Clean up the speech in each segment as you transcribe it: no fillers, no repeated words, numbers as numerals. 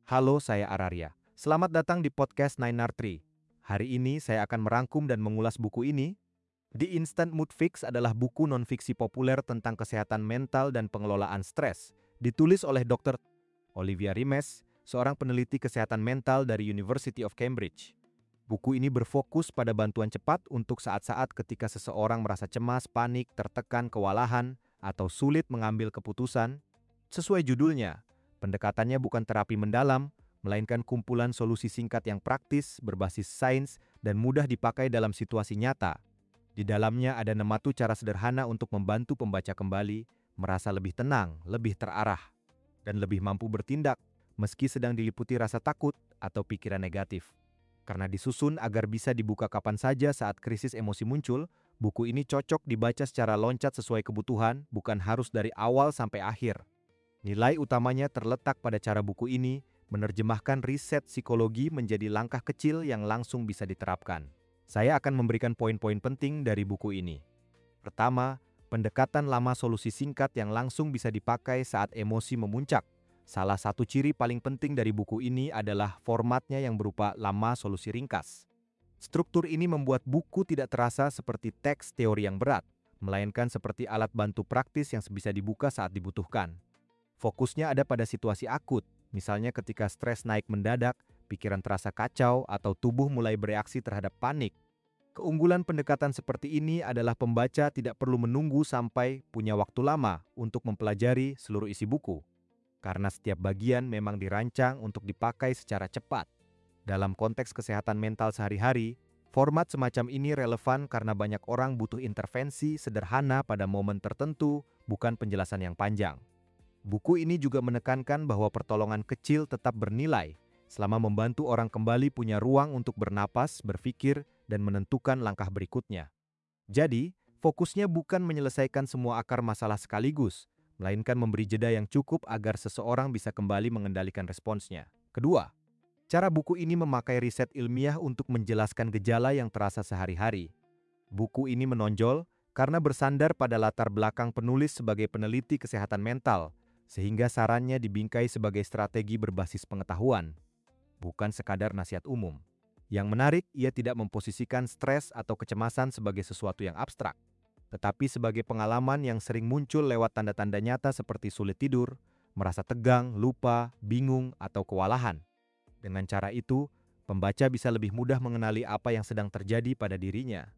Halo, saya Araria. Selamat datang di podcast Nine Tree. Hari ini saya akan merangkum dan mengulas buku ini. The Instant Mood Fix adalah buku non-fiksi populer tentang kesehatan mental dan pengelolaan stres. Ditulis oleh Dr. Olivia Rimes, seorang peneliti kesehatan mental dari University of Cambridge. Buku ini berfokus pada bantuan cepat untuk saat-saat ketika seseorang merasa cemas, panik, tertekan, kewalahan, atau sulit mengambil keputusan. Sesuai judulnya, pendekatannya bukan terapi mendalam, melainkan kumpulan solusi singkat yang praktis, berbasis sains, dan mudah dipakai dalam situasi nyata. Di dalamnya ada 6 cara sederhana untuk membantu pembaca kembali, merasa lebih tenang, lebih terarah, dan lebih mampu bertindak, meski sedang diliputi rasa takut atau pikiran negatif. Karena disusun agar bisa dibuka kapan saja saat krisis emosi muncul, buku ini cocok dibaca secara loncat sesuai kebutuhan, bukan harus dari awal sampai akhir. Nilai utamanya terletak pada cara buku ini menerjemahkan riset psikologi menjadi langkah kecil yang langsung bisa diterapkan. Saya akan memberikan poin-poin penting dari buku ini. Pertama, pendekatan lama solusi singkat yang langsung bisa dipakai saat emosi memuncak. Salah satu ciri paling penting dari buku ini adalah formatnya yang berupa lama solusi ringkas. Struktur ini membuat buku tidak terasa seperti teks teori yang berat, melainkan seperti alat bantu praktis yang bisa dibuka saat dibutuhkan. Fokusnya ada pada situasi akut, misalnya ketika stres naik mendadak, pikiran terasa kacau, atau tubuh mulai bereaksi terhadap panik. Keunggulan pendekatan seperti ini adalah pembaca tidak perlu menunggu sampai punya waktu lama untuk mempelajari seluruh isi buku, karena setiap bagian memang dirancang untuk dipakai secara cepat. Dalam konteks kesehatan mental sehari-hari, format semacam ini relevan karena banyak orang butuh intervensi sederhana pada momen tertentu, bukan penjelasan yang panjang. Buku ini juga menekankan bahwa pertolongan kecil tetap bernilai, selama membantu orang kembali punya ruang untuk bernapas, berpikir, dan menentukan langkah berikutnya. Jadi, fokusnya bukan menyelesaikan semua akar masalah sekaligus, melainkan memberi jeda yang cukup agar seseorang bisa kembali mengendalikan responsnya. Kedua, cara buku ini memakai riset ilmiah untuk menjelaskan gejala yang terasa sehari-hari. Buku ini menonjol karena bersandar pada latar belakang penulis sebagai peneliti kesehatan mental, sehingga sarannya dibingkai sebagai strategi berbasis pengetahuan, bukan sekadar nasihat umum. Yang menarik, ia tidak memposisikan stres atau kecemasan sebagai sesuatu yang abstrak, tetapi sebagai pengalaman yang sering muncul lewat tanda-tanda nyata seperti sulit tidur, merasa tegang, lupa, bingung, atau kewalahan. Dengan cara itu, pembaca bisa lebih mudah mengenali apa yang sedang terjadi pada dirinya.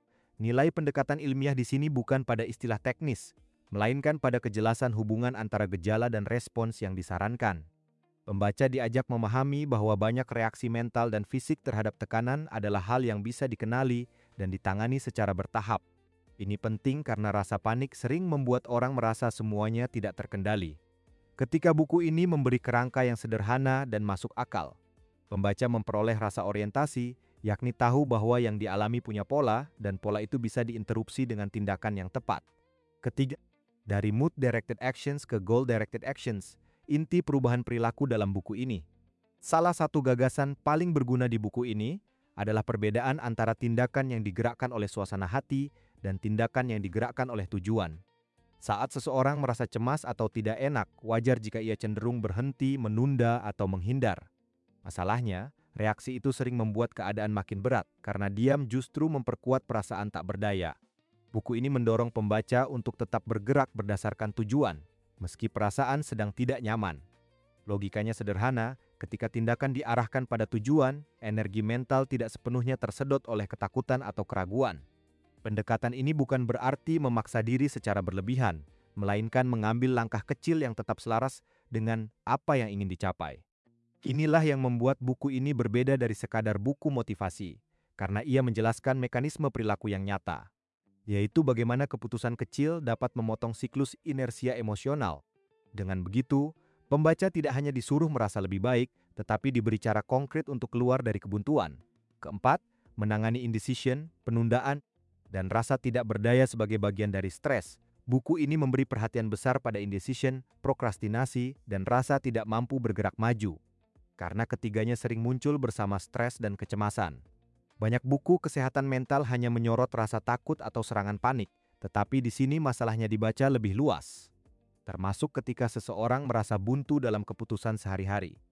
Nilai pendekatan ilmiah di sini bukan pada istilah teknis, melainkan pada kejelasan hubungan antara gejala dan respons yang disarankan. Pembaca diajak memahami bahwa banyak reaksi mental dan fisik terhadap tekanan adalah hal yang bisa dikenali dan ditangani secara bertahap. Ini penting karena rasa panik sering membuat orang merasa semuanya tidak terkendali. Ketika buku ini memberi kerangka yang sederhana dan masuk akal, pembaca memperoleh rasa orientasi, yakni tahu bahwa yang dialami punya pola, dan pola itu bisa diinterupsi dengan tindakan yang tepat. Ketiga, dari mood-directed actions ke goal-directed actions, inti perubahan perilaku dalam buku ini. Salah satu gagasan paling berguna di buku ini adalah perbedaan antara tindakan yang digerakkan oleh suasana hati dan tindakan yang digerakkan oleh tujuan. Saat seseorang merasa cemas atau tidak enak, wajar jika ia cenderung berhenti, menunda, atau menghindar. Masalahnya, reaksi itu sering membuat keadaan makin berat karena diam justru memperkuat perasaan tak berdaya. Buku ini mendorong pembaca untuk tetap bergerak berdasarkan tujuan, meski perasaan sedang tidak nyaman. Logikanya sederhana, ketika tindakan diarahkan pada tujuan, energi mental tidak sepenuhnya tersedot oleh ketakutan atau keraguan. Pendekatan ini bukan berarti memaksa diri secara berlebihan, melainkan mengambil langkah kecil yang tetap selaras dengan apa yang ingin dicapai. Inilah yang membuat buku ini berbeda dari sekadar buku motivasi, karena ia menjelaskan mekanisme perilaku yang nyata, yaitu bagaimana keputusan kecil dapat memotong siklus inersia emosional. Dengan begitu, pembaca tidak hanya disuruh merasa lebih baik, tetapi diberi cara konkret untuk keluar dari kebuntuan. Keempat, menangani indecision, penundaan, dan rasa tidak berdaya sebagai bagian dari stres. Buku ini memberi perhatian besar pada indecision, prokrastinasi, dan rasa tidak mampu bergerak maju, karena ketiganya sering muncul bersama stres dan kecemasan. Banyak buku kesehatan mental hanya menyorot rasa takut atau serangan panik, tetapi di sini masalahnya dibaca lebih luas, termasuk ketika seseorang merasa buntu dalam keputusan sehari-hari.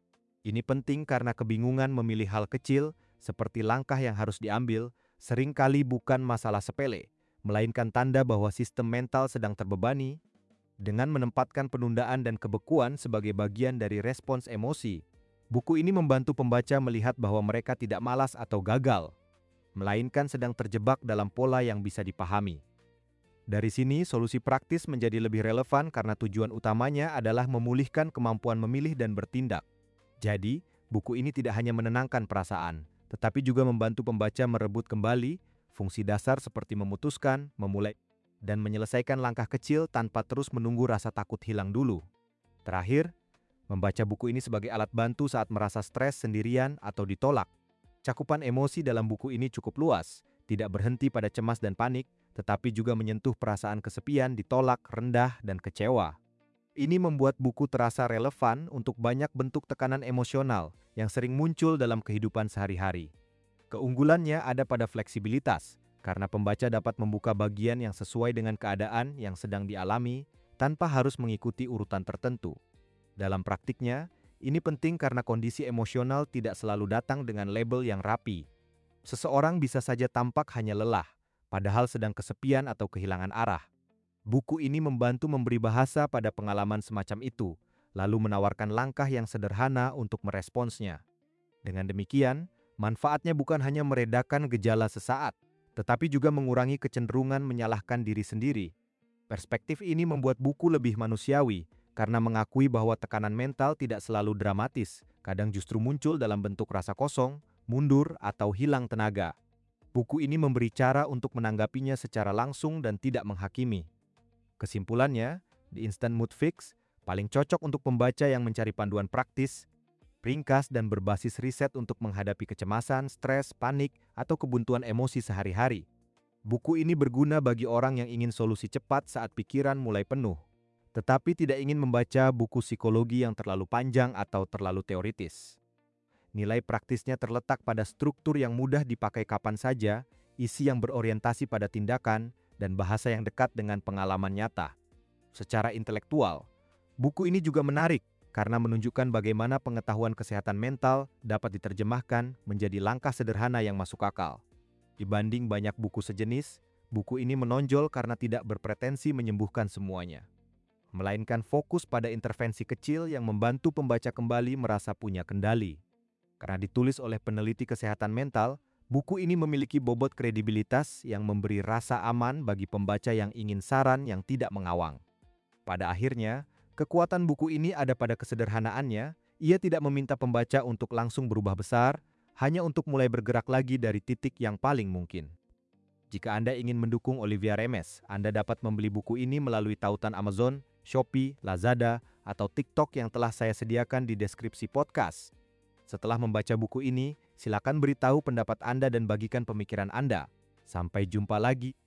Ini penting karena kebingungan memilih hal kecil, seperti langkah yang harus diambil, seringkali bukan masalah sepele, melainkan tanda bahwa sistem mental sedang terbebani. Dengan menempatkan penundaan dan kebekuan sebagai bagian dari respons emosi, buku ini membantu pembaca melihat bahwa mereka tidak malas atau gagal, melainkan sedang terjebak dalam pola yang bisa dipahami. Dari sini, solusi praktis menjadi lebih relevan karena tujuan utamanya adalah memulihkan kemampuan memilih dan bertindak. Jadi, buku ini tidak hanya menenangkan perasaan, tetapi juga membantu pembaca merebut kembali fungsi dasar seperti memutuskan, memulai, dan menyelesaikan langkah kecil tanpa terus menunggu rasa takut hilang dulu. Terakhir, membaca buku ini sebagai alat bantu saat merasa stres sendirian atau ditolak. Cakupan emosi dalam buku ini cukup luas, tidak berhenti pada cemas dan panik, tetapi juga menyentuh perasaan kesepian, ditolak, rendah, dan kecewa. Ini membuat buku terasa relevan untuk banyak bentuk tekanan emosional yang sering muncul dalam kehidupan sehari-hari. Keunggulannya ada pada fleksibilitas, karena pembaca dapat membuka bagian yang sesuai dengan keadaan yang sedang dialami tanpa harus mengikuti urutan tertentu. Dalam praktiknya, ini penting karena kondisi emosional tidak selalu datang dengan label yang rapi. Seseorang bisa saja tampak hanya lelah, padahal sedang kesepian atau kehilangan arah. Buku ini membantu memberi bahasa pada pengalaman semacam itu, lalu menawarkan langkah yang sederhana untuk meresponsnya. Dengan demikian, manfaatnya bukan hanya meredakan gejala sesaat, tetapi juga mengurangi kecenderungan menyalahkan diri sendiri. Perspektif ini membuat buku lebih manusiawi, karena mengakui bahwa tekanan mental tidak selalu dramatis, kadang justru muncul dalam bentuk rasa kosong, mundur, atau hilang tenaga. Buku ini memberi cara untuk menanggapinya secara langsung dan tidak menghakimi. Kesimpulannya, The Instant Mood Fix paling cocok untuk pembaca yang mencari panduan praktis, ringkas dan berbasis riset untuk menghadapi kecemasan, stres, panik, atau kebuntuan emosi sehari-hari. Buku ini berguna bagi orang yang ingin solusi cepat saat pikiran mulai penuh, tetapi tidak ingin membaca buku psikologi yang terlalu panjang atau terlalu teoritis. Nilai praktisnya terletak pada struktur yang mudah dipakai kapan saja, isi yang berorientasi pada tindakan, dan bahasa yang dekat dengan pengalaman nyata. Secara intelektual, buku ini juga menarik karena menunjukkan bagaimana pengetahuan kesehatan mental dapat diterjemahkan menjadi langkah sederhana yang masuk akal. Dibanding banyak buku sejenis, buku ini menonjol karena tidak berpretensi menyembuhkan semuanya, melainkan fokus pada intervensi kecil yang membantu pembaca kembali merasa punya kendali. Karena ditulis oleh peneliti kesehatan mental, buku ini memiliki bobot kredibilitas yang memberi rasa aman bagi pembaca yang ingin saran yang tidak mengawang. Pada akhirnya, kekuatan buku ini ada pada kesederhanaannya. Ia tidak meminta pembaca untuk langsung berubah besar, hanya untuk mulai bergerak lagi dari titik yang paling mungkin. Jika Anda ingin mendukung Olivia Remes, Anda dapat membeli buku ini melalui tautan Amazon, Shopee, Lazada, atau TikTok yang telah saya sediakan di deskripsi podcast. Setelah membaca buku ini, silakan beritahu pendapat Anda dan bagikan pemikiran Anda. Sampai jumpa lagi.